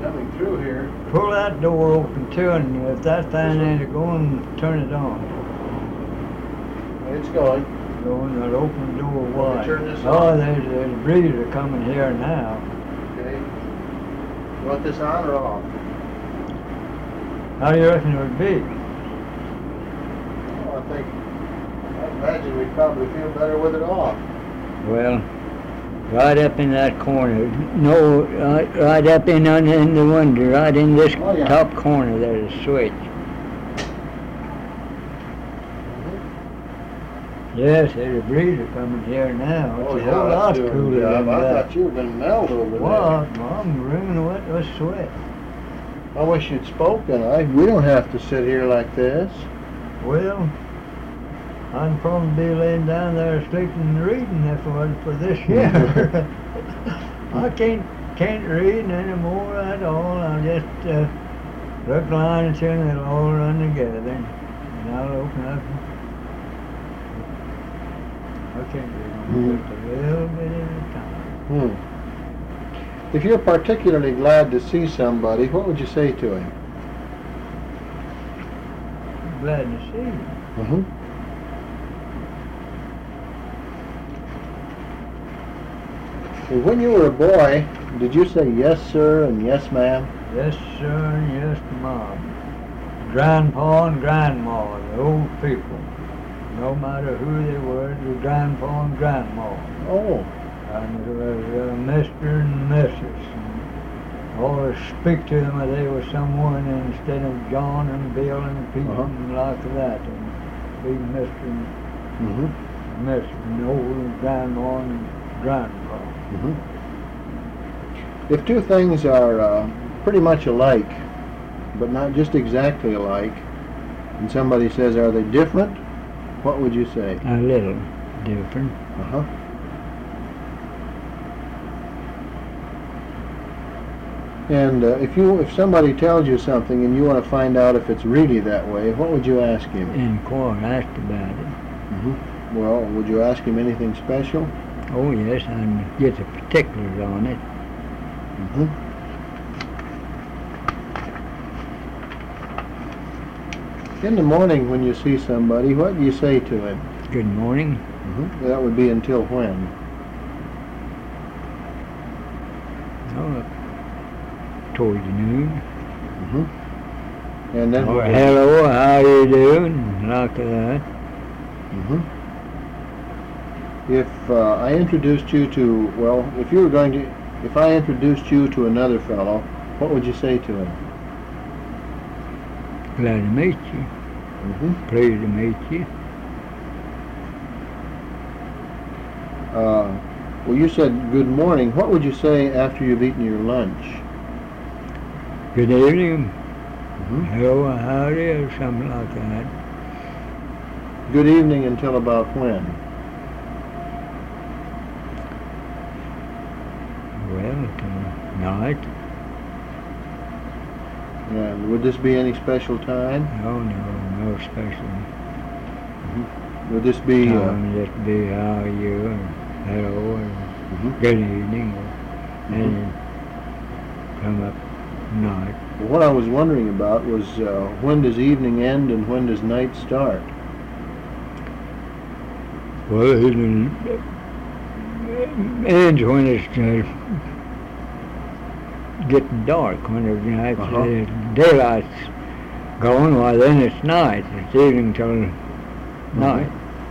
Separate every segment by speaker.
Speaker 1: coming through here.
Speaker 2: Pull that door open too, and if that fan ain't going, turn it on.
Speaker 1: It's going.
Speaker 2: Going, that open door
Speaker 1: Want me
Speaker 2: wide.
Speaker 1: to turn this
Speaker 2: Oh,
Speaker 1: on?
Speaker 2: there's a breather coming here now.
Speaker 1: Okay. You want this on or off?
Speaker 2: How do you reckon it would be?
Speaker 1: Well, I imagine we'd probably feel better with it off.
Speaker 2: Well, right up in that corner. No, right up in the window, right in this
Speaker 1: Oh, yeah.
Speaker 2: top corner, there's a switch. Yes, there's a breather coming here now. It's
Speaker 1: Oh,
Speaker 2: a
Speaker 1: yeah,
Speaker 2: whole
Speaker 1: that's
Speaker 2: lot
Speaker 1: doing
Speaker 2: cooler
Speaker 1: the job.
Speaker 2: than
Speaker 1: I
Speaker 2: that.
Speaker 1: thought you were going to melt over
Speaker 2: What? I'm wringing wet with sweat.
Speaker 1: there. I wish you'd spoken. We don't have to sit here like this.
Speaker 2: Well, I'd probably be laying down there sleeping and reading if it wasn't for this here. I can't read anymore at all. I'll just recline until it'll all run together. And I'll open up. I can't read just a little bit at a time.
Speaker 1: If you're particularly glad to see somebody, what would you say to him?
Speaker 2: Glad to see you.
Speaker 1: When you were a boy, did you say yes, sir, and yes, ma'am?
Speaker 2: Yes, sir, and yes, mom. Grandpa and grandma, the old people. No matter who they were, the grandpa and grandma.
Speaker 1: Oh.
Speaker 2: And it was Mr. and Mrs. And always speak to them as they were someone instead of John and Bill and Pete and like that. And be Mr. and Mrs. and old grandma and grandpa.
Speaker 1: If two things are pretty much alike, but not just exactly alike, and somebody says, are they different? What would you say?
Speaker 2: A little different.
Speaker 1: And if somebody tells you something and you want to find out if it's really that way, what would you ask him?
Speaker 2: Inquire, ask about it.
Speaker 1: Well, would you ask him anything special?
Speaker 2: Oh yes, and get the particulars on it.
Speaker 1: In the morning when you see somebody, what do you say to him?
Speaker 2: Good morning.
Speaker 1: That would be until when?
Speaker 2: Oh, towards noon.
Speaker 1: And then
Speaker 2: Or hello, how you doing? Like that.
Speaker 1: If I introduced you to, well, if I introduced you to another fellow, what would you say to him?
Speaker 2: Glad to meet you. Pleased to meet you.
Speaker 1: Well, you said good morning. What would you say after you've eaten your lunch?
Speaker 2: Good evening. Hello, howdy, or something like that.
Speaker 1: Good evening until about when?
Speaker 2: Well, till night.
Speaker 1: And would this be any special time?
Speaker 2: No special
Speaker 1: Would this be...
Speaker 2: time. Just be how are you, or hello, or good evening, or and come up night.
Speaker 1: Well, what I was wondering about was when does evening end and when does night start?
Speaker 2: Well, it ends when it's getting dark. When the daylight's going, well, then it's night. It's evening till night.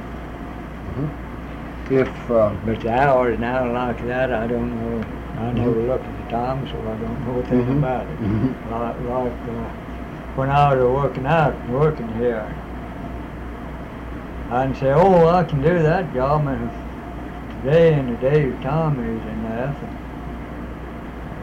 Speaker 2: But the hours now like that, I don't know. I never looked at the time, so I don't know a thing about it. Like when I was working here, I'd say, oh, I can do that job, and today and the day's time is enough.